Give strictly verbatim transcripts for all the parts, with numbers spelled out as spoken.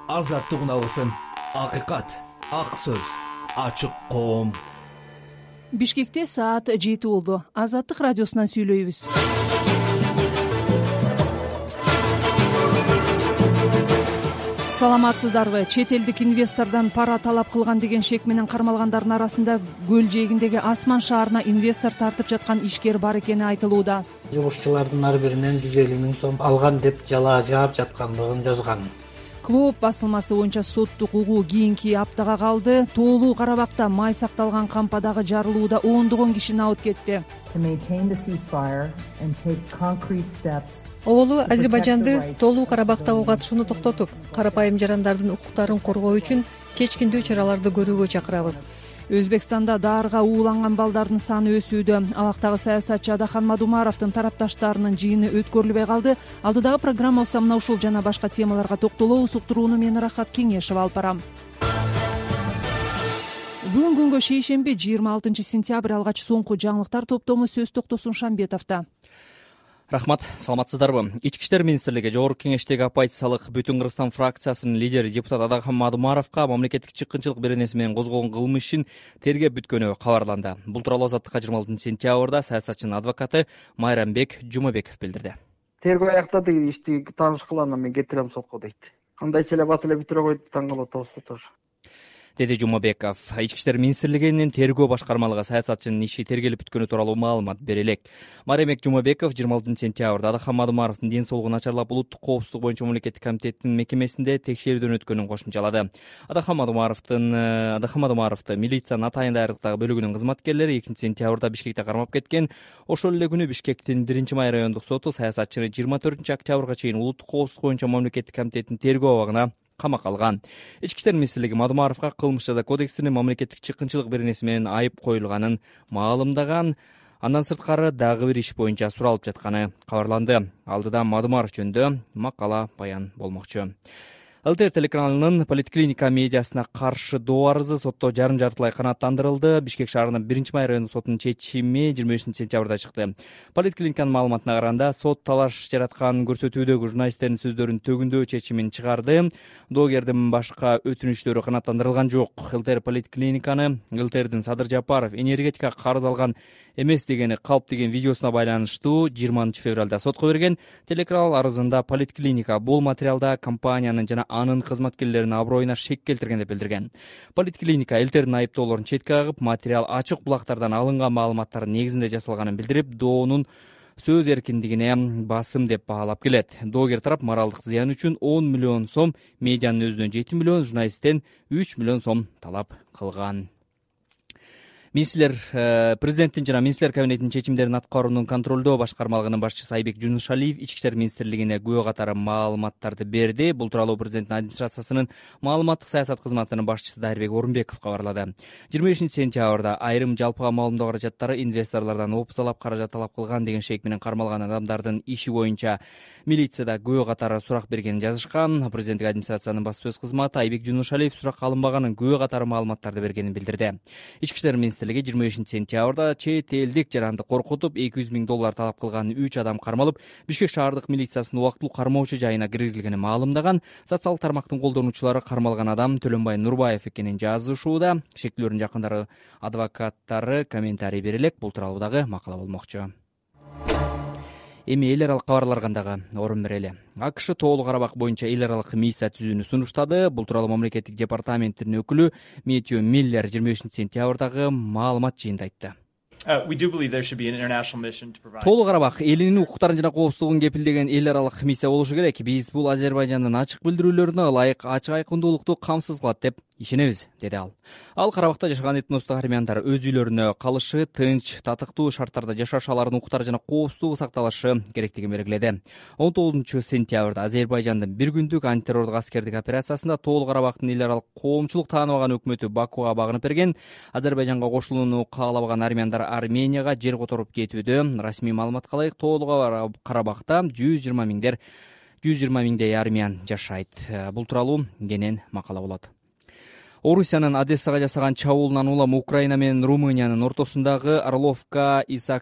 азаттык алсын, акыйкат, ак сөз, ачык коом. Бишкекте саат жети болду. Азаттык радиосунан сүйлөйбүз. Саламатсыздарбы? Чет элдик инвестордон пара талап кылган деген шек менен кармалгандардын арасында көл жээгиндеги Асман шаарына инвестор тартып жаткан ишкер бар экени айтылууда. Жумушчулардын ар биринен жүз элүү миң сом алган деп жалаа жаап жаткандыгын жазган. Клуб басылмасы боюнча соттук угуу кийинки аптага калды. Тоолуу Карабакта май сакталган кампадагы жарылууда ондогон киши абыт кетти. Оболу Азербайжанды Тоолуу Карабактагы катышууну токтотуп, карапайым жарандардын укуктарын коргоо үчүн чечкиндүү чараларды көрүүгө чакырабыз. Өзбекстанда даарга ууланган балдардын саны өсүүдө. Алактагы саясатчы Адахан Мадумаровдун тарапташтарынын жыйыны өткөрүлбөй калды. Алдыдагы программабызда мына ушул жана башка темаларга токтолобуз. Уктурууну мен Рахат Кеңешева алып барам. Бүгүн күнгө шейшемби жыйырма алтынчы сентябрь алгач соңку жаңылыктар топтому сөз токтосун Шамбетовдо. Рахмат, саламатсыздарбы? Ички иштер министрлиги Жогорку Кеңештеги оппозициялык Бүтүн Кыргызстан фракциясынын лидери депутат Адахан Мадумаровго мамлекеттик чыккынчылык беренеси менен козгогон кылмыш ишин тергеп бүткөнү кабарланды. Бул тууралуу Азаттыкка жыйырма алтынчы сентябрда саясатчынын адвокаты Майрамбек Жумабеков билдирди. Тергөө аяктады, ишти тааныш кылам, мен кетирем сотко дейт. Кандайча эле бат эле бүтүрө койду, таң калып атабыз тоже. Деди Жумабеков. Ички иштер министрлигинин тергөө башкармалыгы саясатчынын иши тергелип бүткөнү тууралуу маалымат бере элек. Майрамбек Жумабеков жыйырма алтынчы сентябрда Адахан Мадумаровдун ден соолугу начарлап улуттук коопсуздук боюнча мамлекеттик комитеттин мекемесинде текшерүүдөн өткөнүн кошумчалады. Адахан Мадумаровдун Адахан Мадумаровду милициянын атайын даярдыктагы бөлүгүнүн кызматкерлери экинчи сентябрда Бишкекте кармап кеткен. Ошол эле күнү Бишкектин биринчи май райондук соту саясатчыны жыйырма төртүнчү октябрга чейин улуттук коопсуздук боюнча мамлекеттик комитеттин тергөө абагына камакка алган. Ички иштер министрлиги Мадумаровго кылмыш жаза кодексинин мамлекеттик чыккынчылык беренеси менен айып коюлганын маалымдаган. Андан сырткары дагы бир иш боюнча суралып жатканы кабарланды. Алдыда Мадумаров жөнүндө макала баян болмокчу. ЛТР телеканалынын Политклиника медиасына каршы доо арызы сотто жарым жартылай канааттандырылды. Бишкек шаарынын биринчи май райондук сотунун чечими жыйырма бешинчи сентябрда чыкты. Политклиниканын маалыматына караганда, сот талаш жараткан көрсөтүүдөгү журналисттердин сөздөрүн төгүндөө чечимин чыгарды. Доогердин башка өтүнүчтөрү канааттандырылган жок. ЛТР Политклиниканы ЛТРдин Садыр Жапаров энергетика карыз алган эмес дегени калп деген видеосуна байланыштуу жыйырманчы февралда сотко берген. Телеканал арызында Политклиника бул материалда компаниянын жана анын кызматкерлеринин аброюна шек келтирген деп билдирген. Политклиника ЛТРдин айыптоолорун четке кагып, материал ачык булактардан алынган маалыматтардын негизинде жасалганын билдирип, доонун сөз эркиндигине басым деп баалап келет. Доогер тарап моралдык зыян үчүн он миллион сом, медианын өзүнөн жети миллион, журналисттен үч миллион сом талап кылган. Министрлер президенттин жана министрлер кабинетинин чечимдерин аткаруунун контролдоо башкармалыгынын башчысы Айбек Жунушалиев ички иштер министрлигине күбө катары маалыматтарды берди. Бул тууралуу президенттин администрациясынын маалыматтык саясат кызматынын башчысы Дайырбек Орунбеков кабарлады. жыйырма бешинчи сентябрда айрым жалпыга маалымдоо каражаттары инвесторлордон опузалап каражат талап кылган деген шек менен кармалган адамдардын иши боюнча милицияда күбө катары сурак бергенин жазышкан. Президенттик администрациянын басма сөз кызматы Айбек Жунушалиев суракка алынбаганын, күбө катары маалыматтарды бергенин билдирди. Ички иштер жыйырма бешинчи сентябрда чет элдик жаранды коркутуп эки жүз миң доллар талап кылган үч адам кармалып, Бишкек шаардык милициясынын убактылуу кармоочу жайына киргизилгенин маалымдаган. Социалдык тармактын колдонуучулары кармалган адам Төлөнбай Нурбаев экенин жазышууда. Шектүүлөрдүн жакындары, адвокаттары комментарий бере элек. Бул тууралуу дагы макала болмокчу. Эми эл аралык кабарларга дагы орун берели. АКШ Тоолуу Карабак боюнча эл аралык миссия түзүүнү сунуштады. Бул тууралуу мамлекеттик департаменттин өкүлү Метью Миллер жыйырма бешинчи сентябрдагы маалымат жыйынында айтты. Тоолуу Карабак элинин укуктарын жана коопсуздугун кепилдеген эл аралык миссия болушу керек. Биз бул Азербайжандын ачык билдирүүлөрүнө ылайык ачык айкындуулукту камсыз кылат деп ишенебиз, деди ал. Ал Карабакта жашаган этностук армяндар өз үйлөрүнө калышы, тынч, татыктуу шарттарда жашаш, алардын укуктары жана коопсуздугу сакталышы керектигин белгиледи. он тогузунчу сентябрда Азербайжандын бир күндүк антитеррорлук аскердик операциясында Тоолуу Карабактын эл аралык коомчулук тааныбаган өкмөтү Бакуга багынып берген. Азербайжанга кошулууну каалабаган армяндар Арменияга жер которуп кетүүдө. Расмий маалыматка ылайык Тоолуу Карабакта жүз жыйырма миңдер жүз жыйырма миңдей армян жашайт. Бул тууралуу кенен макала болот. Орусиянын Одессага жасаган чабуулунан улам Украина менен Румыниянын ортосундагы Орловка Исакча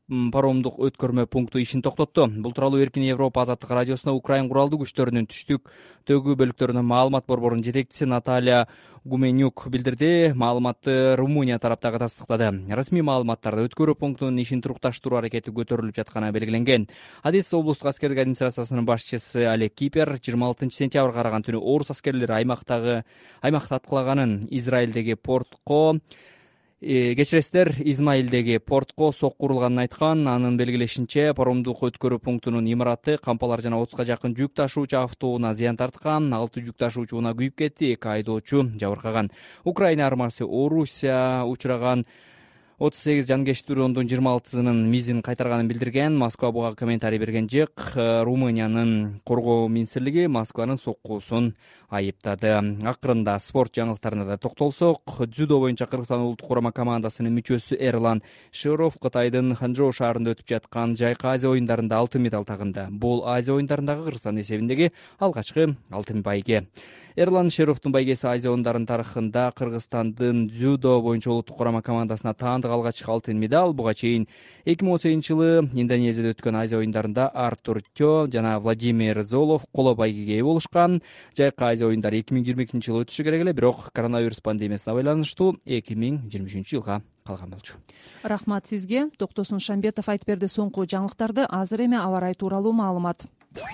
паромдук өткөрмө пункту ишин токтотту. Бул тууралуу Эркин Европа азаттык радиосуна Украин куралдуу күчтөрүнүн түштүктөгү бөлүктөрүнүн маалымат борборунун жетекчиси Наталья Гуменюк билдирди. Маалыматты Румыния тараптагы тастыктады. Расмий маалыматтарда өткөрүү пунктунун ишин турукташтыруу аракети көтөрүлүп жатканы белгиленген. Одесса облустук аскердик администрациясынын башчысы Олег Кипер жыйырма алтынчы сентябрга караган түнү орус аскерлери аймактагы аймакты аткылаганын, Израилдеги портко кечиресиздер Измаилдеги портко сокку урулганын айткан. Анын белгилешинче, паромдук өткөрүү пунктунун имараты кампалар жана отузга жакын жүк ташуучу автоунаа зыян тарткан. Алты жүк ташуучу унаа күйүп кетти, эки айдоочу жабыркаган. Украина армиясы Орусия учураган отуз сегиз жанкечтүү дрондун жыйырма алтысынын мизин кайтарганын билдирген. Москва буга комментарий берген жок. Румыниянын коргоо министрлиги Москванын соккуусун айыптады. Акырында спорт жаңылыктарына да токтолсок, дзюдо боюнча Кыргызстан улуттук курама командасынын мүчөсү Эрлан Широв Кытайдын Ханчжоу шаарында өтүп жаткан Жайкы Азия оюндарында алтын медаль тагынды. Бул Азия оюндарындагы Кыргызстан эсебиндеги алгачкы алтын байге. Эрлан Шеровдун байгеси Азия оюндарынын тарыхында Кыргызстандын дзюдо боюнча улуттук курама командасына таандык алгачкы алтын медаль. Буга чейин эки миң он сегизинчи жылы Индонезияда өткөн Азия оюндарында Артур Тё жана Владимир Золов коло байгеге ээ болушкан. Жайкы Азия оюндары эки миң жыйырма экинчи жылы өтүшү керек эле, бирок коронавирус пандемиясына байланыштуу эки миң жыйырма үчүнчү жылга калган болчу. Рахмат сизге. Токтосун Шамбетов айтып берди соңку жаңылыктарды. Азыр эми аба ырайы тууралуу маалымат.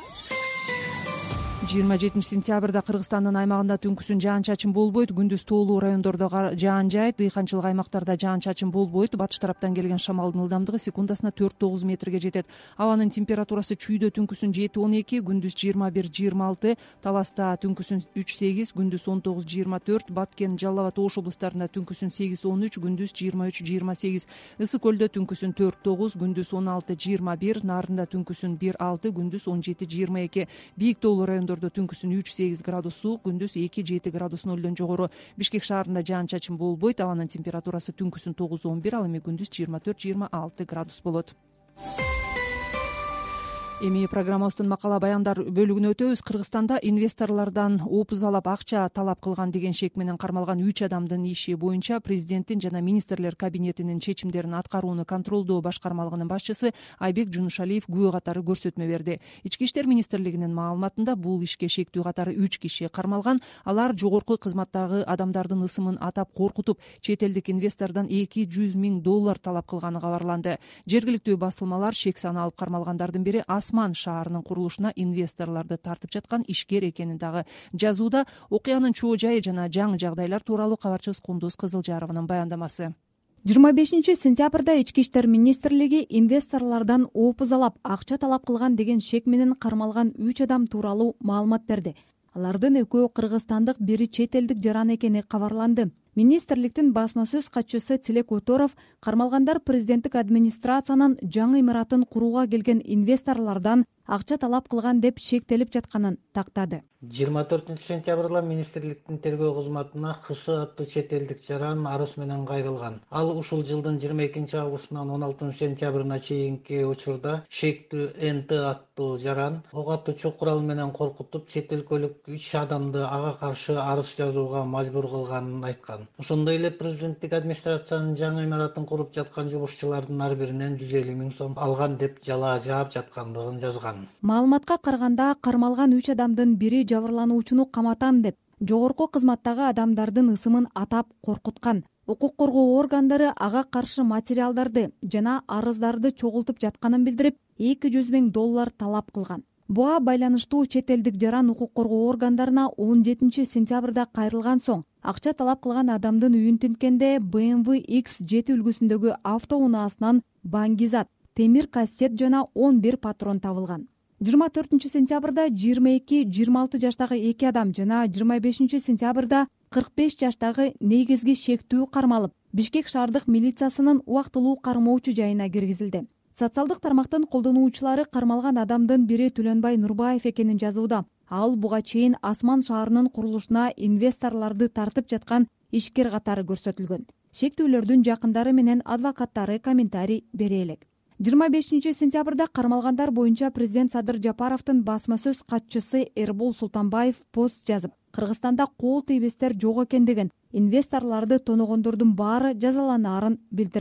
жыйырма жетинчи сентябрда Кыргызстандын аймагында түнкүсүн жаан-чачын болбойт, күндүз тоолуу райондордо жаан жаайт, дыйканчылык аймактарда жаан-чачын болбойт. Батыш тараптан келген шамалдын ылдамдыгы секундасына төрт тогуз метрге жетет. Абанын температурасы чүйдө түнкүсүн жети он эки, күндүз жыйырма бир жыйырма алты, Таласта түнкүсүн үч сегиз, күндүз он тогуз жыйырма төрт, Баткен, Жалал абад, Ош облустарында түнкүсүн сегиз он үч, күндүз жыйырма үч жыйырма сегиз, Ысык көлдө түнкүсүн төрт тогуз, күндүз он алты жыйырма бир, Нарында түнкүсүн бир алты, күндүз он жети жыйырма эки, Бийик тоолуу райондордо түнкүсүн үч сегиз градус суук, күндүз эки жети градус нөлдөн жогору. Бишкек шаарында жаан-чачын болбойт, абанын температурасы түнкүсүн тогуз он бир, ал эми күндүз жыйырма төрт жыйырма алты градус болот. Эми программабыздын макала баяндар бөлүгүнө өтөбүз. Кыргызстанда инвесторлордон опузалап акча талап кылган деген шек менен кармалган үч адамдын иши боюнча президенттин жана министрлер кабинетинин чечимдерин аткарууну контролдоо башкармалыгынын башчысы Айбек Жунушалиев күбө катары көрсөтмө берди. Ички иштер министрлигинин маалыматында бул ишке шектүү катары үч киши кармалган. Алар жогорку кызматтагы адамдардын ысымын атап коркутуп, чет элдик инвестордон эки жүз миң доллар талап кылганы кабарланды. Жергиликтүү басылмалар шек саны алып кармалгандардын бири Асман шаарынын курулушуна инвесторлорду тартып жаткан ишкер экенин дагы жазууда. Окуянын чоо жайы жана жаңы жагдайлар тууралуу кабарчыбыз Кундуз Кызылжарованын баяндамасы. жыйырма бешинчи сентябрда Ички иштер министрлиги инвесторлордон опузалап акча талап кылган деген шек менен кармалган үч адам тууралуу маалымат берди. Алардын экөө кыргызстандык, бири чет элдик жаран экени кабарланды. Министрликтин басма сөз катчысы Тилек Оторов кармалгандар президенттик администрациянын жаңы имаратын курууга келген инвесторлордон акча талап кылган деп шектелип жатканын тактады. жыйырма төртүнчү сентябрда министрликтин тергөө кызматына ХС аттуу чет элдик жаран арыз менен кайрылган. Ал ушул жылдын жыйырма экинчи августунан он алтынчы сентябрына чейинки учурда шектүү НТ аттуу жаран ок атуучу курал менен коркутуп, чет өлкөлүк үч адамды ага каршы арыз жазууга мажбур кылганын айткан. Ошондой эле президенттик администрациянын жаңы имаратын куруп жаткан жумушчулардын ар биринен жүз элүү миң сом алган деп жалаа жаап жаткандыгын жазган. Маалыматка караганда кармалган үч адамдын бири жабырлануучуну каматам деп жогорку кызматтагы адамдардын ысымын атап коркуткан. Укук коргоо органдары ага каршы материалдарды жана арыздарды чогултуп жатканын билдирип, эки жүз миң доллар талап кылган. Буга байланыштуу чет элдик жаран укук коргоо органдарына он жетинчи сентябрда кайрылган соң акча талап кылган адамдын үйүн тинткенде бэ эм вэ икс жети үлгүсүндөгү автоунаасынан баңгизат, темир кассет жана он бир патрон табылган. жыйырма төртүнчү сентябрда жыйырма эки жыйырма алты жаштагы эки адам жана жыйырма бешинчи сентябрда кырк беш жаштагы негизги шектүү кармалып, Бишкек шаардык милициясынын убактылуу кармоочу жайына киргизилди. Социалдык тармактын колдонуучулары кармалган адамдын бири Түлөнбай Нурбаев экенин жазууда. Ал буга чейин Асман шаарынын курулушуна инвесторлорду тартып жаткан ишкер катары көрсөтүлгөн. Шектүүлөрдүн жакындары менен адвокаттары комментарий бере элек. жыйырма бешинчи сентябрда кармалгандар боюнча президент Садыр Жапаровдун басма сөз катчысы Эрбол Султанбаев пост жазып, Кыргызстанда кол тийбестер жок экендигин, инвесторлорду тоногондордун баары жазаланаарын билдирген.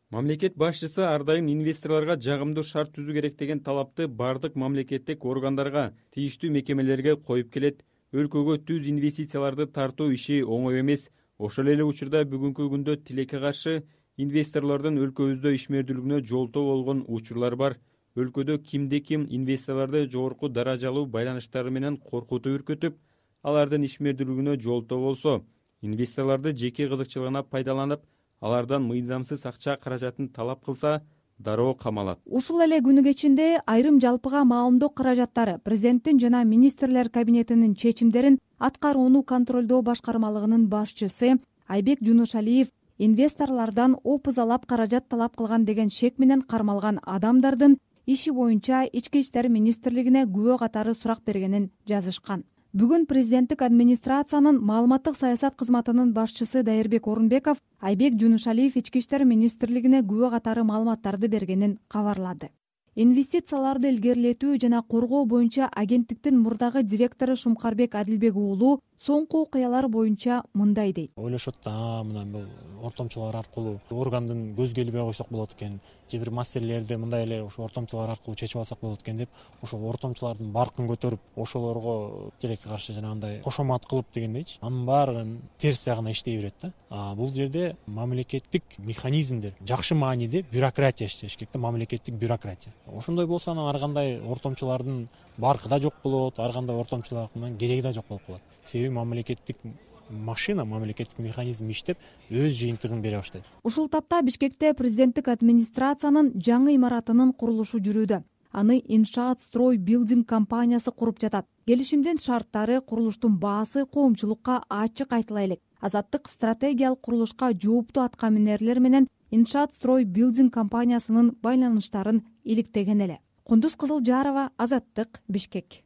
Мамлекет башчысы ар дайым инвесторлорго жагымдуу шарт түзүү керек деген талапты бардык мамлекеттик органдарга, тийиштүү мекемелерге коюп келет. Өлкөгө түз инвестицияларды тартуу иши оңой эмес. Ошол эле учурда бүгүнкү күндө тилекке каршы инвесторлордун өлкөбүздө ишмердүүлүгүнө жолтоо болгон учурлар бар. Өлкөдө кимде ким инвесторлорду жогорку даражалуу байланыштары менен коркутуп үркүтүп, алардын ишмердүүлүгүнө жолтоо болсо, инвесторлорду жеке кызыкчылыгына пайдаланып, алардан мыйзамсыз акча каражатын талап кылса, дароо камалат. Ушул эле күнү кечинде айрым жалпыга маалымдоо каражаттары президенттин жана министрлер кабинетинин чечимдерин аткарууну контролдоо башкармалыгынын башчысы Айбек Жунушалиев инвесторлордон опузалап каражат талап кылган деген шек менен кармалган адамдардын иши боюнча Ички иштер министрлигине күбө катары сурак бергенин жазышкан. Бүгүн президенттик администрациянын маалыматтык саясат кызматынын башчысы Дайырбек Орунбеков Айбек Жунушалиев Ички иштер министрлигине күбө катары маалыматтарды бергенин кабарлады. Инвестицияларды илгерилетүү жана коргоо боюнча агенттиктин мурдагы директору Шумкарбек Адилбек уулу соңку окуялар боюнча мындай дейт. Ойлошот да, мына бул ортомчулар аркылуу органдын көзгө илбей койсок болот экен, же бир маселелерди мындай эле ошо ортомчулар аркылуу чечип алсак болот экен деп, ошол ортомчулардын баркын көтөрүп, ошолорго тилекке каршы жанагындай кошомат кылып дегендейчи, анын баарын терс жагына иштей берет да. А бул жерде мамлекеттик механизмдер, жакшы мааниде бюрократия иштеш керек да, мамлекеттик бюрократия. Ошондой болсо анан ар кандай ортомчулардын баркы да жок болот, ар кандай ортомчулардын кереги да жок болуп калат. Себеби мамлекеттик машина, мамлекеттик механизм иштеп, өз жыйынтыгын бере баштайт. Ушул тапта Бишкекте президенттик администрациянын жаңы имаратынын курулушу жүрүүдө. Аны Иншаат Строй Билдинг компаниясы куруп жатат. Келишимдин шарттары, курулуштун баасы коомчулукка ачык айтыла элек. Азаттык стратегиялык курулушка жооптуу аткаминерлер менен Иншаат Строй Билдинг компаниясынын байланыштарын иликтеген эле. Кундуз Кызылжарова, Азаттык, Бишкек.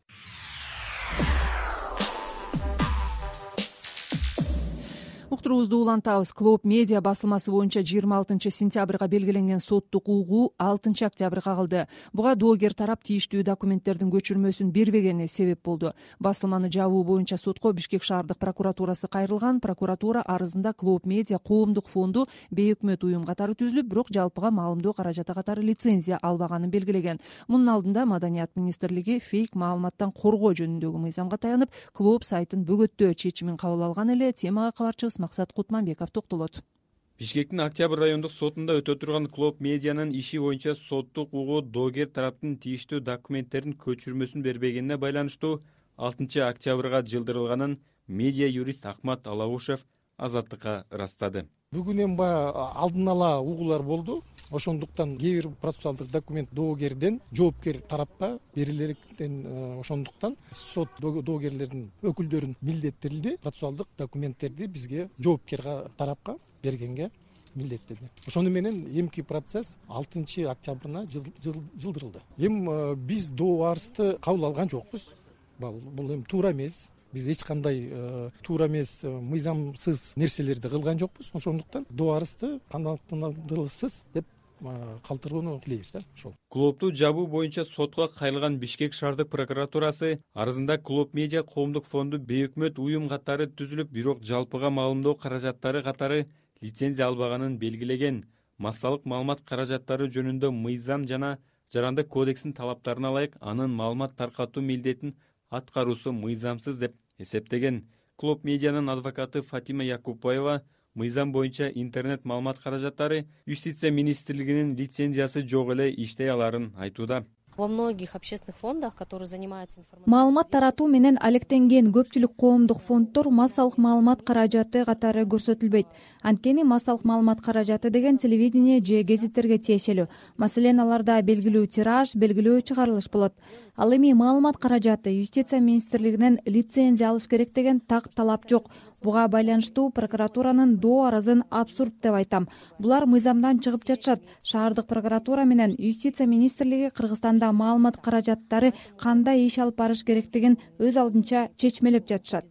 Уктуруубузду улантабыз. Клоп медиа басылмасы боюнча жыйырма алтынчы сентябрга белгиленген соттук угуу алтынчы октябрга калды. Буга доогер тарап тийиштүү документтердин көчүрмөсүн бербегени себеп болду. Басылманы жабуу боюнча сотко Бишкек шаардык прокуратурасы кайрылган. Прокуратура арызында Клоп медиа коомдук фонду бейөкмөт уюм катары түзүлүп, бирок жалпыга маалымдоо каражаты катары лицензия албаганын белгилеген. Мунун алдында Маданият министрлиги фейк маалыматтан коргоо жөнүндөгү мыйзамга таянып, Клоп сайтын бөгөттөө чечимин кабыл алган эле. Темага кабарчыбыз Максат Кутманбеков токтолот. Бишкектин Октябрь райондук сотунда өтө турган Клоп медианын иши боюнча соттук угуу доогер тараптын тийиштүү документтерин көчүрмөсүн бербегенине байланыштуу алтынчы октябрга жылдырылганын медиа юрист Акмат Алаушев Азаттыкка ырастады. Бүгүн эми баягы алдын ала угуулар болду. Ошондуктан кээ бир процессуалдык документ доогерден жоопкер тарапка берилерден, ошондуктан сот доогерлердин өкүлдөрүн милдеттирилди процессуалдык документтерди бизге жоопкер тарапка бергенге милдеттеди. Ошону менен эмки процесс алтынчы октябрына жылдырылды. Эми биз доо арызды кабыл алган жокпуз. Бул эми туура эмес. Биз эч кандай туура эмес, мыйзамсыз нерселерди кылган жокпуз. Ошондуктан доо арызды канааттандыруусуз деп калтырууну тилейбиз да. Ошол. Клопту жабуу боюнча сотко кайрылган Бишкек шаардык прокуратурасы арызында Клоп медиа коомдук фонду бейөкмөт уюм катары түзүлүп, бирок жалпыга маалымдоо каражаттары катары лицензия албаганын белгилеген. Массалык маалымат каражаттары жөнүндө мыйзам жана жарандык кодекстин талаптарына ылайык анын маалымат таркатуу милдетин аткаруусу мыйзамсыз деп эсептеген. Клоп медианын адвокаты Фатима Якупбаева мыйзам боюнча интернет маалымат каражаттары Юстиция министрлигинин лицензиясы жок эле иштей аларын айтууда. Во многих общественных фондах, которые занимаются информацией, маалымат таратуу менен алектенген көпчүлүк коомдук фонддор массалык маалымат каражаты катары көрсөтүлбөйт. Анткени массалык маалымат каражаты деген телевидение же гезиттерге тиешелүү. Маселен, аларда белгилүү тираж, белгилүү чыгарылыш болот. Ал эми маалымат каражаты Юстиция министрлигинен лицензия алыш керек деген так талап жок. Буга байланыштуу прокуратуранын доо арызын абсурд деп айтам. Булар мыйзамдан чыгып жатышат. Шаардык прокуратура менен Юстиция министрлиги Кыргызстанда маалымат каражаттары кандай иш алып барыш керектигин өз алдынча чечмелеп жатышат.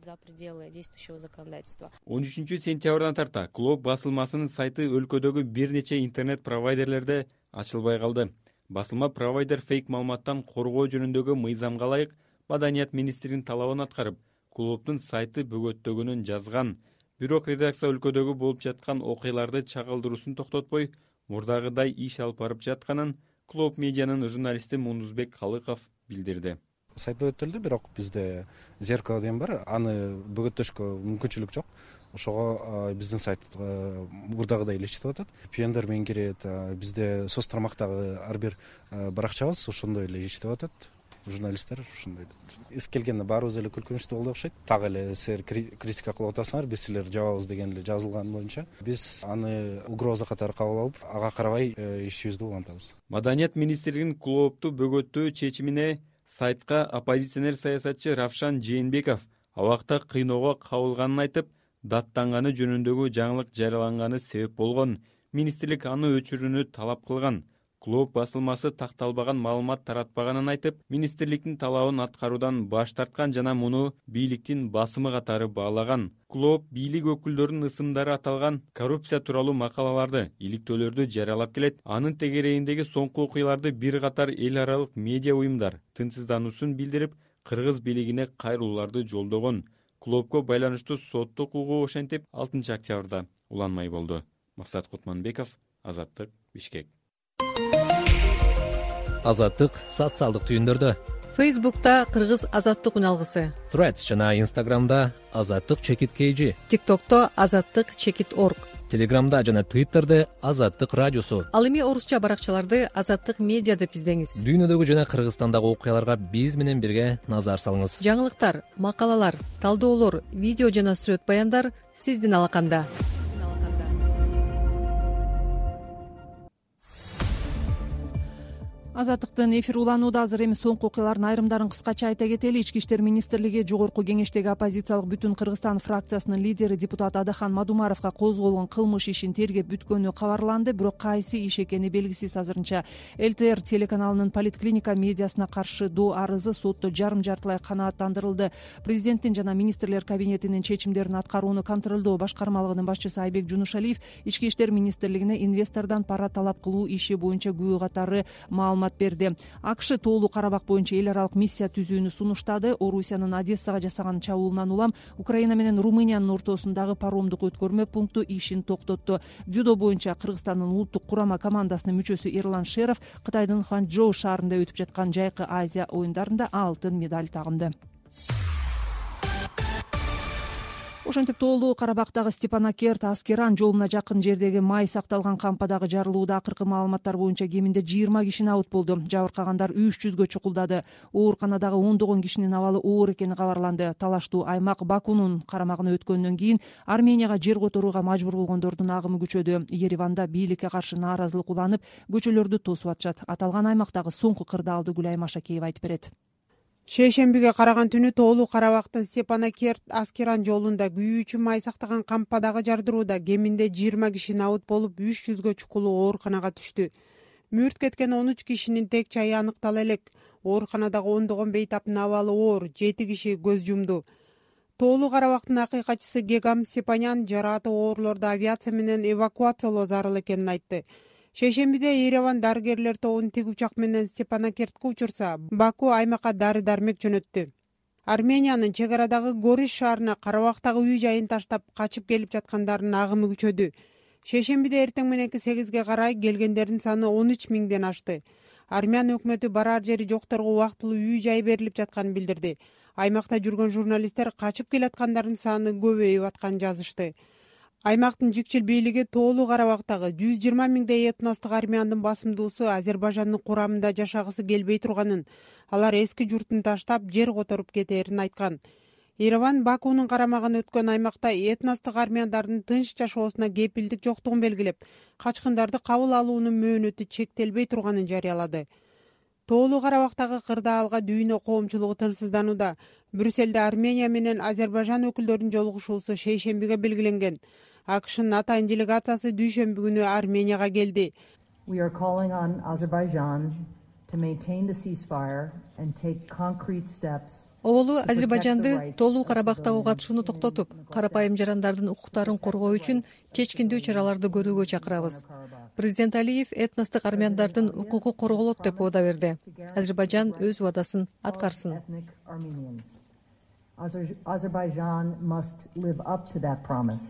он үчүнчү сентябрдан тарта Клоп басылмасынын сайты өлкөдөгү бир нече интернет провайдерлерде ачылбай калды. Басылма провайдер фейк маалыматтан коргоо жөнүндөгү мыйзамга ылайык Маданият министринин талабын аткарып, Клоптун сайты бөгөттөгөнүн жазган. Бирок редакция өлкөдөгү болуп жаткан окуяларды чагылдыруусун токтотпой, мурдагыдай иш алып барып жатканын Клоп медианын журналисти Мундузбек Калыков билдирди. Сайт бөгөттөлдү, бирок бизде зеркало деген бар, аны бөгөттөшкө мүмкүнчүлүк жок. Ошого биздин сайт мурдагыдай эле иштеп атат. пи эн ар менен кирет, бизде соц тармактагы ар бир баракчабыз ошондой эле иштеп атат. Журналисттер ушундай. Эс келгенде баарыбыз эле күлкүнүчтүү болду окшойт. Так эле силер критика кылып атасыңар, биз силер жабабыз деген эле жазылган боюнча биз аны угроза катары кабыл алып, ага карабай ишибизди улантабыз. Маданият министрлигинин Клоопту бөгөттөө чечимине сайтка оппозиционер саясатчы Равшан Жээнбеков абакта кыйноого кабылганын айтып, даттанганы жөнүндөгү жаңылык жарыяланганы себеп болгон. Министрлик аны өчүрүүнү талап кылган. Клооп басылмасы такталбаган маалымат таратпаганын айтып, министрликтин талабын аткаруудан баш тарткан жана муну бийликтин басымы катары баалаган. Клооп бийлик өкүлдөрүнүн ысымдары аталган коррупция тууралуу макалаларды, иликтөөлөрдү жарыялап келет. Анын тегерегиндеги соңку окуяларды бир катар эл аралык медиа уюмдар тынчсыздануусун билдирип, кыргыз бийлигине кайрылууларды жолдогон. Клоопко байланыштуу соттук угуу ошентип алтынчы октябрда уланмай болду. Максат Кутманбеков, Азаттык, Бишкек. Азаттык социалдык түйүндөрдө. Фейсбукта Кыргыз Азаттык үналгысы, Threads жана Инстаграмда Азаттык чекит kg, ТикТокто Азаттык чекит орг, Телеграмда жана Твиттерде Азаттык радиосу. Ал эми орусча баракчаларды Азаттык медиа деп издеңиз. Дүйнөдөгү жана Кыргызстандагы окуяларга биз менен бирге назар салыңыз. Жаңылыктар, макалалар, талдоолор, видео жана сүрөт баяндар сиздин алаканда. Азаттыктын эфир уланууда. Азыр эми соңку окуялардын айрымдарын кыскача айта кетели. Ички иштер министрлиги Жогорку кеңештеги оппозициялык Бүтүн Кыргызстан фракциясынын лидери депутат Адахан Мадумаровго козголгон кылмыш ишин тергеп бүткөнү кабарланды, бирок кайсы иш экени белгисиз азырынча. эл тэ эр телеканалынын Политклиника медиасына каршы доо арызы сотто жарым жартылай канааттандырылды. Президенттин жана министрлер кабинетинин чечимдерин аткарууну контролдоо башкармалыгынын башчысы Айбек Жунушалиев Ички иштер министрлигине инвестордон пара талап кылуу иши боюнча күбө катары маалымат берди. АКШ тоолуу Карабак боюнча эл аралык миссия түзүүнү сунуштады. Орусиянын Одессага жасаган чабуулунан улам Украина менен Румыниянын ортосундагы паромдук өткөрмө пункту ишин токтотту. Дзюдо боюнча Кыргызстандын улуттук курама командасынын мүчөсү Эрлан Шеров Кытайдын Ханчжоу шаарында өтүп жаткан жайкы Азия оюндарында алтын медаль тагынды. Ошентип тоолуу Карабактагы Степанакерт Аскеран жолуна жакын жердеги май сакталган кампадагы жарылууда акыркы маалыматтар боюнча кеминде жыйырма киши абут болду. Жабыркагандар үч жүзгө чукулдады. Ооруканадагы ондогон кишинин абалы оор экени кабарланды. Талаштуу аймак Бакунун карамагына өткөндөн кийин Арменияга жер которууга мажбур болгондордун агымы күчөдү. Ереванда бийликке каршы нааразылык уланып, көчөлөрдү тосуп атышат. Аталган аймактагы соңку кырдаалды Гүлай Машакеева айтып берет. Шейшембиге караган түнү тоолуу Карабактын Степанакерт Аскеран жолунда күйүүчү май сактаган кампадагы жардырууда кеминде жыйырма киши абут болуп, үч жүзгө чукулуу ооруканага түштү. Мүрт кеткен он үч кишинин тек чайы аныктала элек. Ооруканадагы ондогон бейтаптын абалы оор, жети киши көз жумду. Тоолуу Карабактын акыйкатчысы Гегам Степанян жарааты оорлорду авиация менен эвакуациялоо зарыл экенин айтты. Шейшембиде Ереван дарыгерлер тобун тик учак менен Степанакертке учурса, Баку аймакка дары-дармек жөнөттү. Армениянын чек арадагы Гориш шаарына Карабактагы үй жайын таштап качып келип жаткандардын агымы күчөдү. Шейшембиде эртең мененки сегизге карай келгендердин саны он үч миңден ашты. Армян өкмөтү барар жери жокторго убактылуу үй жай берилип жатканын билдирди. Аймакта жүргөн журналисттер качып келаткандардын саны көбөйүп атканын жазышты. Аймактын жикчил бийлиги тоолуу Карабактагы жүз жыйырма миңдей этностук армяндын басымдуусу Азербайжандын курамында жашагысы келбей турганын, алар эски журтун таштап жер которуп кетээрин айткан. Ереван Бакунун карамагына өткөн аймакта этностук армяндардын тынч жашоосуна кепилдик жоктугун белгилеп, качкындарды кабыл алуунун мөөнөтү чектелбей турганын жарыялады. Тоолуу Карабактагы кырдаалга дүйнө коомчулугу тынчсызданууда. Брюссельде Армения менен Азербайжан өкүлдөрүнүн жолугушуусу шейшембиге белгиленген. АКШнын атайын делегациясы дүйшөмбү күнү Арменияга келди. We are calling on Azerbaijan to maintain the ceasefire and take concrete steps. Оболу Азербайжанды тоолуу Карабактагы катышууну токтотуп, карапайым жарандардын укуктарын коргоо үчүн чечкиндүү чараларды көрүүгө чакырабыз. Президент Алиев этностук армяндардын укугу корголот деп убада берди. Азербайжан өз убадасын аткарсын. Azerbaijan must live up to that promise.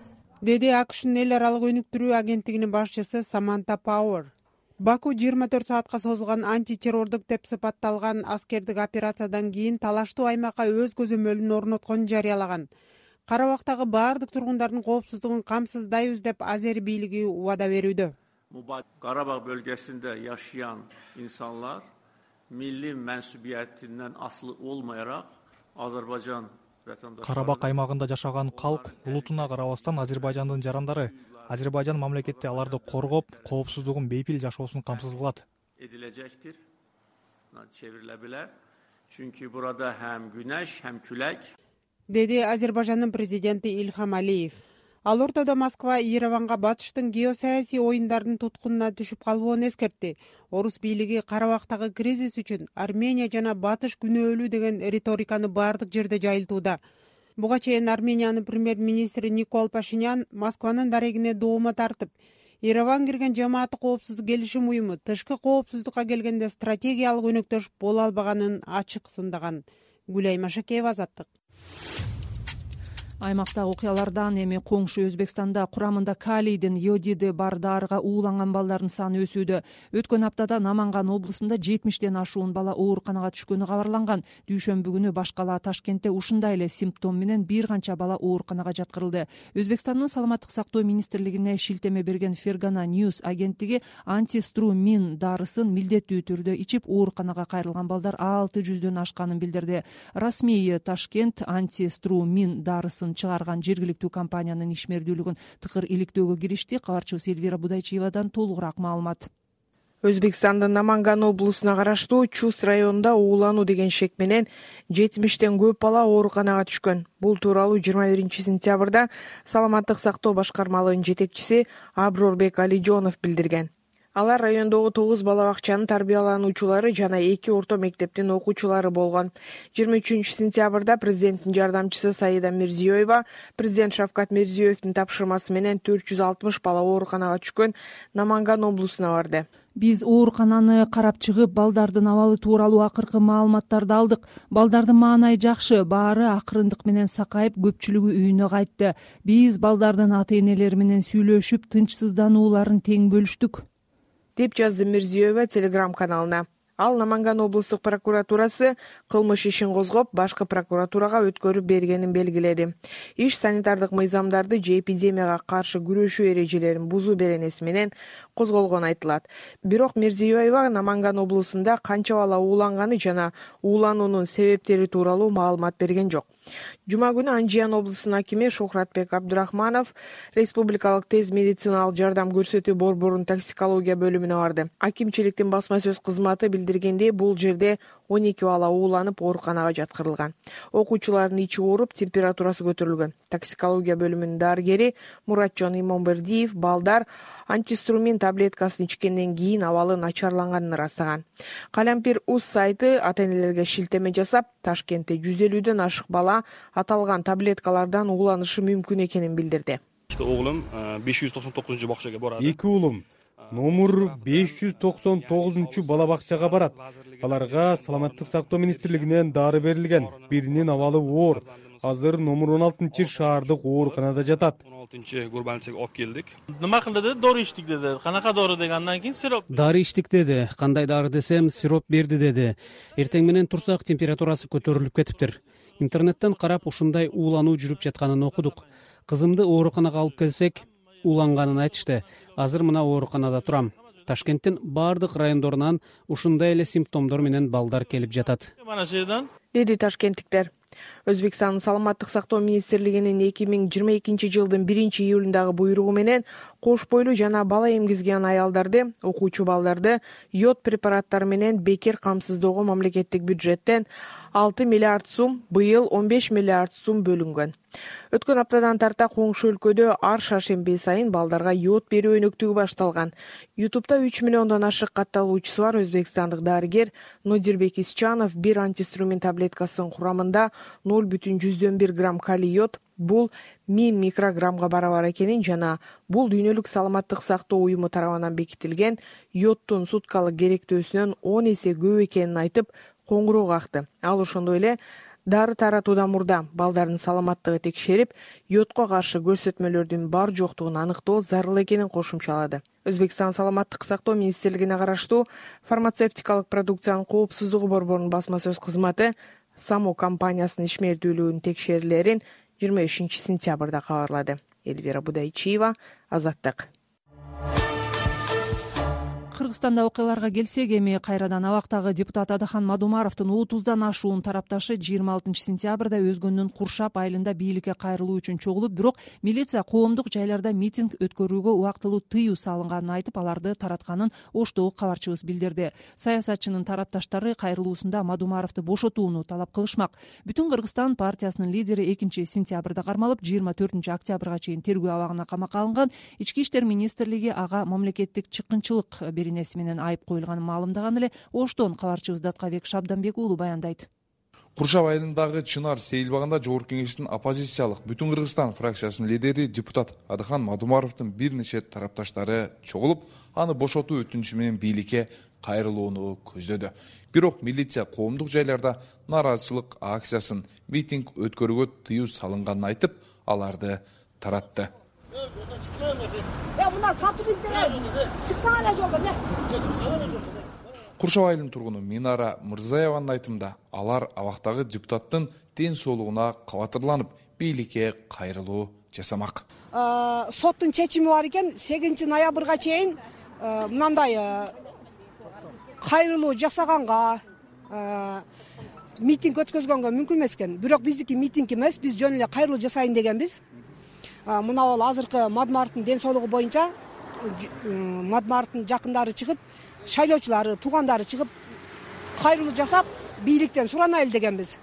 деди акшнын эл аралык өнүктүрүү агенттигинин башчысы Саманта Пауэр. Баку жыйырма төрт саатка созулган антитеррордук деп сыпатталган аскердик операциядан кийин талаштуу аймакка өз көзөмөлүн орнотконун жарыялаган. Карабактагы баардык тургундардын коопсуздугун камсыздайбыз деп Азери бийлиги убада берүүдө. Karabağ bölgesinde yaşayan insanlar milli mensubiyetinden aslı olmayarak Azerbaycan vatandaşları. Карабак аймагында жашаган калк улутуна карабастан Азербайжандын жарандары Азербайжан мамлекети аларды коргоп, коопсуздугун бейпил жашоосун камсыз кылат. Edilecektir. Çevrilebilir. Çünkü burada hem güneş hem külek. Деди Азербайжандын президенти Ильхам Алиев. Ал ортодо Москва Ереванга батыштын геосаясий оюндардын туткунуна түшүп калбоон эскертти. Орус бийлиги Карабактагы кризис үчүн Армения жана Батыш күнөөлүү деген риториканы баардык жерде жайылтууда. Буга чейин Армениянын премьер-министри Никол Пашинян Москванын дарегине доoma тартып, Ереван кирген жамааттык коопсуздук келишим уюму тышкы коопсуздукка келгенде стратегиялык өнөктөш боло албаганын ачык сындаган. Гүлай Машакеева, Азаттык. Аймактагы окуялардан эми коңшу Өзбекстанда курамында калийдин, йодиди бар дарыга ууланган балдардын саны өсүүдө. Өткөн аптада Наманган облусунда жетимиштен ашуун бала ооруканага түшкөнү кабарланган. Дүйшөмбү күнү башкала Ташкентте ушундай эле симптом менен бир канча бала ооруканага жаткырылды. Өзбекстандын саламаттык сактоо министрлигине шилтеме берген Фергана News агенттиги антиструмин дарысын милдеттүү түрдө ичип ооруканага кайрылган балдар алты жүздөн ашканын билдирди. Расмий Ташкент антиструмин дарысын чыгарган жергиликтүү компаниянын ишмердүүлүгүн тыкыр иликтөөгө киришти. Кабарчыбыз Эльвира Будайчиевадан толугураак маалымат. Өзбекстандын Наманган облусуна караштуу Чус районунда уулануу деген шек менен жетимиштен көп бала ооруканага түшкөн. Бул тууралуу жыйырма биринчи сентябрда саламаттык сактоо башкармалыгынын жетекчиси Аброрбек Алижонов билдирген. Алар райондогу тогуз бала бакчанын тарбиялануучулары жана эки орто мектептин окуучулары болгон. жыйырма үчүнчү сентябрда президенттин жардамчысы Саида Мирзиёева президент Шавкат Мирзиёевдин тапшырмасы менен төрт жүз алтымыш бала ооруканага түшкөн Наманган облусуна барды. Биз оорукананы карап чыгып, балдардын абалы тууралуу акыркы маалыматтарды алдык. Балдардын маанайы жакшы, баары акырындык менен сакайып, көпчүлүгү үйүнө кайтты. Биз балдардын ата-энелери менен сүйлөшүп, тынчсызданууларын тең бөлүштүк, деп жазды Мирзиёева Телеграм каналына. Ал Наманган облустук прокуратурасы кылмыш ишин козгоп, башкы прокуратурага өткөрүп бергенин белгиледи. Иш санитардык мыйзамдарды же эпидемияга каршы күрөшүү эрежелерин бузуу беренеси менен козголгону айтылат. Бирок Мирзиёева Наманган облусунда канча бала ууланганы жана уулануунун себептери тууралуу маалымат берген жок. Жума күнү Анжиян облусунун акими Шухратбек Абдурахманов республикалык тез медициналык жардам көрсөтүү борборунун токсикология бөлүмүнө барды. Акимчиликтин басма сөз кызматы билдиргендей, бул жерде он эки бала ууланып ооруканага жаткырылган. Окуучулардын ичи ооруп, температурасы көтөрүлгөн. Токсикология бөлүмүнүн дарыгери Муратжон Имонбердиев балдар антиструмин таблеткасын ичкенден кийин абалы начарланганын ырастаган. Калемпир УЗ сайты ата-энелерге шилтеме жасап, Ташкентте жүз элүүдөн ашык бала аталган таблеткалардан ууланышы мүмкүн экенин билдирди. Оглум беш жүз токсон тогузунчу бакчага барат. Эки уулум номер беш жүз токсон тогузунчу бала бакчага барат. Аларга саламаттык сактоо министрлигинен дары берилген. Биринин абалы оор. Азыр номер он алтынчы шаардык ооруканада жатат. он алтынчы горбанцага алып келдик. Нема кылды? Дори ичтик деди. Канака дори дегенден кийин сироп. Дары ичтик деди. Кандай дары десем, сироп берди деди. Эртең менен турсак температурасы көтөрүлүп кетиптир. Интернеттен карап ушундай уулануу жүрүп жатканын окудук. Кызымды ооруканага алып келсек, ууланганын айтышты. Азыр мына ооруканада турам. Ташкенттин баардык райондорунан ушундай эле симптомдор менен балдар келип жатат, деди ташкенттиктер. Өзбекстандын саламаттык сактоо министрлигинин эки миң жыйырма экинчи жылдын биринчи июлундагы буйругу менен кош бойлуу жана бала эмгизген аялдарды, окуучу балдарды йод препараттары менен бекер камсыздоого мамлекеттик бюджеттен алты миллиард сум, быйыл он беш миллиард сум бөлүнгөн. Өткөн аптадан тарта коңшу өлкөдө ар шаршемби сайын балдарга йод берүү өнөктүгү башталган. Ютубта үч миллиондон ашык катталуучусу бар өзбекстандык дарыгер Нодирбек Исчанов бир антиструмин таблеткасынын курамында ноль бүтүн жүздөн бир грамм калий йод, бул миң микрограммга барабар экенин жана бул дүйнөлүк саламаттык сактоо уюму тарабынан бекитилген йоддун суткалык керектөөсүнөн он эсе көп экенин айтып, коңгуроо какты. Ал ошондой эле Дары таратуудан мурда балдардын саламаттыгы текшерип, йодко каршы көрсөтмөлөрдүн бар жоктугун аныктоо зарыл экенин кошумчалады. Өзбекстан саламаттык сактоо министрлигине караштуу фармацевтикалык продукциянын коопсуздугу борборунун басма сөз кызматы САМО компаниясынын ишмердүүлүгүнүн текшерүүлөрүн жыйырма бешинчи сентябрда кабарлады. Эльвира Будайчиева, Азаттык. Кыргызстанда окуяларга келсек, эми кайрадан абактагы депутат Адахан Мадумаровдун отуздан ашуун тарапташы жыйырма алтынчы сентябрда өзгөндүн Куршап айылында бийликке кайрылуу үчүн чогулуп, бирок милиция коомдук жайларда митинг өткөрүүгө убактылуу тыюу салынганын айтып, аларды таратканын Оштогу кабарчыбыз билдирди. Саясатчынын тарапташтары кайрылуусунда Мадумаровду бошотууну талап кылышмак. Бүтүн Кыргызстан партиясынын лидери экинчи сентябрда кармалып, жыйырма төртүнчү октябрга чейин тергөө абагына камакка алынган. Ички иштер министрлиги ага мамлекеттик чыккынчылык беренеси менен айып коюлганын маалымдаган эле. Оштон кабарчыбыз Даткабек Шабданбек уулу баяндайт. Куршап айылындагы Чынар сейилбагында Жогорку кеңештин оппозициялык Бүтүн Кыргызстан фракциясынын лидери депутат Адахан Мадумаровдун бир нече тарапташтары чогулуп, аны бошотуу өтүнүчү менен бийликке кайрылууну көздөдү. Бирок милиция коомдук жайларда нааразычылык акциясын, митинг өткөрүүгө тыюу салынганын айтып, аларды таратты. Куршап айылынын тургуну Минара Мырзаеванын айтымында, алар абактагы депутаттын ден соолугуна кабатырланып, бийликке кайрылуу жасамак. Соттун чечими бар экен, сегизинчи ноябрга чейин мындай кайрылуу жасаганга, митинг өткөзгөнгө мүмкүн эмес экен. Бирок биздики митинг эмес, биз жөн эле кайрылуу жасайын дегенбиз. Мына ол азыркы Мадумаровдун ден соолугу боюнча Мадумаровдун жакындары чыгып, шайлоочулары, туугандары чыгып, кайрылуу жасап, бийликтен суранайлы дегенбиз.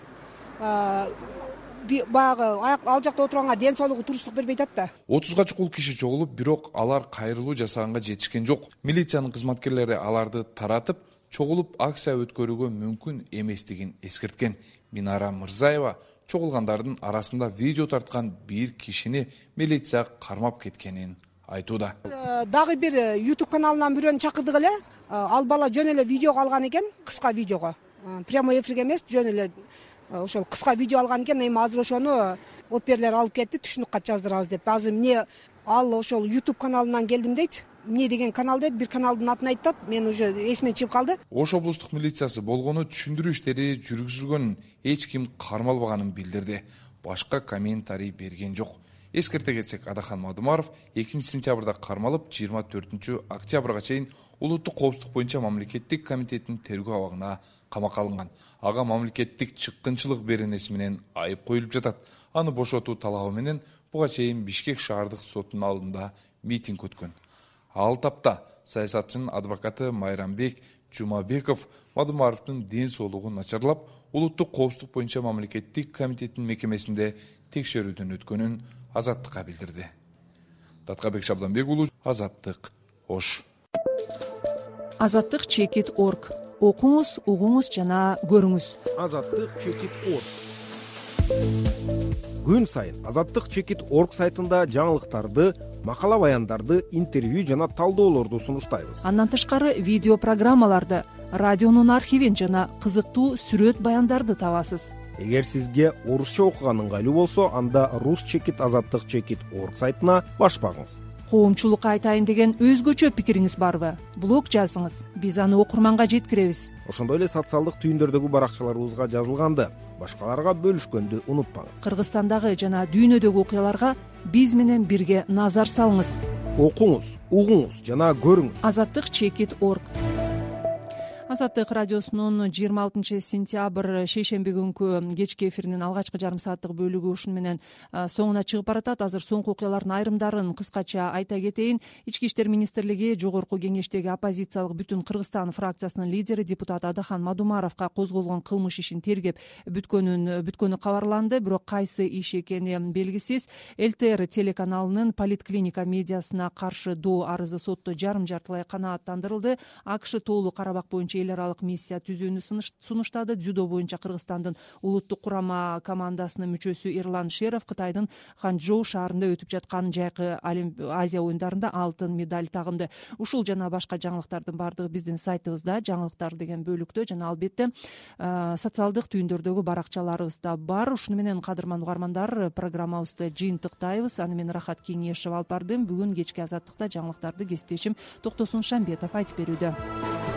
Баягы ал жакта отурганга ден соолугу туруштук бербей атат да. отузга чукул киши чогулуп, бирок алар кайрылуу жасаганга жетишкен жок. Милициянын кызматкерлери аларды таратып, чогулуп акция өткөрүүгө мүмкүн эместигин эскерткен. Минара Мырзаева чогулгандардын арасында видео тарткан бир кишини милиция кармап кеткенин айтууда. Дагы бир YouTube каналынан бирөөнү чакырдык эле. Ал бала жөн эле видео алган экен, кыска видеого. Прямой эфирге эмес, жөн эле ошол кыска видео алган экен. Эми азыр ошону оперлер алып кетти, түшүнүк кат жаздырабыз деп. Азыр эмне ал ошол YouTube каналынан келдим дейт. Эмне деген канал дейт, бир каналдын атын айтат. Мен уже эсимен чыгып калды. Ош облустук милициясы болгону түшүндүрүү иштери жүргүзүлгөнүн, эч ким кармалбаганын билдирди. Башка комментарий берген жок. Эскерте кетсек, Адахан Мадумаров экинчи сентябрда кармалып, жыйырма төртүнчү октябрга чейин улуттук коопсуздук боюнча мамлекеттик комитеттин тергөө абагына камакка алынган. Ага мамлекеттик чыккынчылык беренеси менен айып коюлуп жатат. Аны бошотуу талабы менен буга чейин Бишкек шаардык сотунун алдында митинг өткөн. Ал тапта саясатчынын адвокаты Майрамбек Жумабеков Мадумаровдун ден соолугу начарлап, улуттук коопсуздук боюнча мамлекеттик комитеттин мекемесинде текшерүүдөн өткөнүн Азаттыкка билдирди. Даткабек Шабданбек уулу, Азаттык, Ош. Азаттык чекит точка орг. Окуңуз, угуңуз жана көрүңүз. Азаттык чекит точка орг. Күн сайын Азаттык чекит точка орг сайтында жаңылыктарды, макала баяндарды, интервью жана талдоолорду сунуштайбыз. Андан тышкары видео программаларды, радионун архивин жана кызыктуу сүрөт баяндарды табасыз. Эгер сизге орусча окуган ыңгайлуу болсо, анда рус чекит азаттык чекит точка орг сайтына баш багыңыз. Коомчулукка айтайын деген өзгөчө пикириңиз барбы? Блог жазыңыз, биз аны окурманга жеткиребиз. Ошондой эле социалдык түйүндөрдөгү баракчаларыбызга жазылганды башкаларга бөлүшкөндү унутпаңыз. Кыргызстандагы жана дүйнөдөгү окуяларга биз менен бирге назар салыңыз. Окуңуз, угуңуз жана көрүңүз. Азаттык чекит точка орг. Азаттык радиосунун жыйырма алтынчы сентябрь шейшемби күнкү кечки эфиринин алгачкы жарым сааттык бөлүгү ушуну менен соңуна чыгып баратат. Азыр соңку окуялардын айрымдарын кыскача айта кетейин. Ички иштер министрлиги Жогорку кеңештеги оппозициялык Бүтүн Кыргызстан фракциясынын лидери депутат Адахан Мадумаровго козголгон кылмыш ишин тергеп бүткөнүн бүткөнү кабарланды. Бирок кайсы иш экени белгисиз. ЛТР телеканалынын Политклиника медиасына каршы доо арызы сотто жарым жартылай канааттандырылды. АКШ Тоолуу Карабак боюнча эл аралык миссия түзүүнү сунуштады. Дзюдо боюнча Кыргызстандын улуттук курама командасынын мүчөсү Эрлан Шеров Кытайдын Ханчжоу шаарында өтүп жаткан жайкы Азия оюндарында алтын медаль тагынды. Ушул жана башка жаңылыктардын баардыгы биздин сайтыбызда, жаңылыктар деген бөлүктө жана албетте социалдык түйүндөрдөгү баракчаларыбызда бар. Ушуну менен кадырман угармандар, программабызды жыйынтыктайбыз. Аны мен Рахат Кеңешев алып бардым. Бүгүн кечки Азаттыкта жаңылыктарды кесиптешим Токтосун Шамбетов айтып берүүдө.